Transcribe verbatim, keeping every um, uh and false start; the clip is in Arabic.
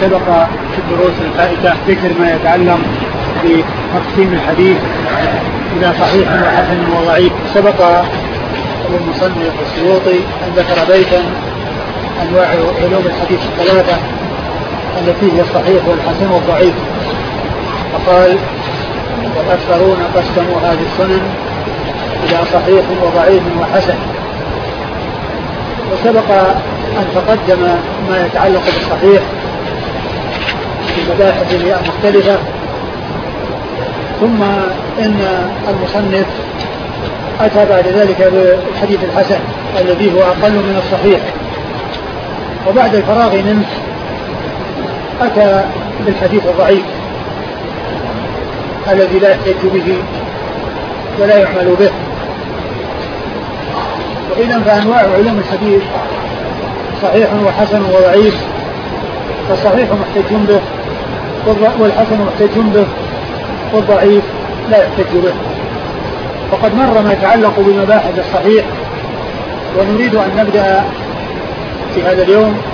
سبق في الدروس الفائتة ذكر ما يتعلق بتقسيم الحديث إلى صحيح وحسن وضعيف. سبق للمصنف السيوطي أن ذكر بيتا أنواع علوم الحديث الثلاثة التي هي الصحيح والحسن والضعيف، فقال: والأكثرون قسموا هذه السنن إلى صحيح وضعيف وحسن. وسبق أن تقدم ما يتعلق بالصحيح في مباحث مختلفة، ثم إن المصنف أتى بعد ذلك بالحديث الحسن الذي هو أقل من الصحيح، وبعد الفراغ منه أتى بالحديث الضعيف الذي لا يحتج به ولا يعمل به. وإذا فأنواع علوم الحديث صحيح وحسن وضعيف، فالصحيح محتج به والحسن محتج به والضعيف لا يحتج به. وقد مر ما يتعلق بمباحث الصحيح، ونريد أن نبدأ في هذا اليوم